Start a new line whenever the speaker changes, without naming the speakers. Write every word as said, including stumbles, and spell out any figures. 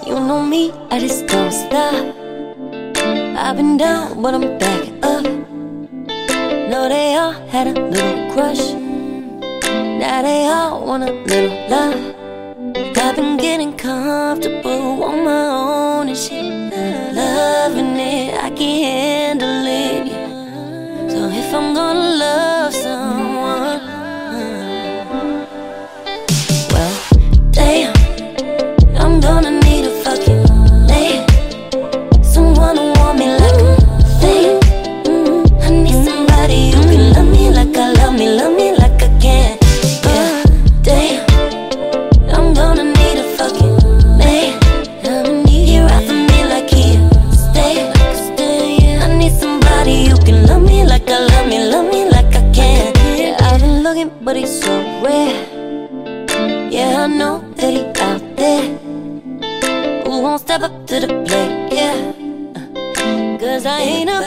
You know me, I just don't stop. I've been down, but I'm back up. No, they all had a little crush. Now they all want a little love. I've been getting comfortable on my own and shit. Loving it, I can't handle it, yeah. So if I'm gonna love someone, well, damn, I'm gonna need a fucking man. Someone who want me like a thing. mm, I need somebody who can love me like I love me, love me like I can. Yeah, damn, I'm gonna need a fucking man. I'ma need you right for me like he stay. I need somebody who can love me like I love me, love me like I can. Yeah, I've been looking, but he's so rare. Yeah, I know that he out there who won't step up to the plate, yeah. Cause I ain't a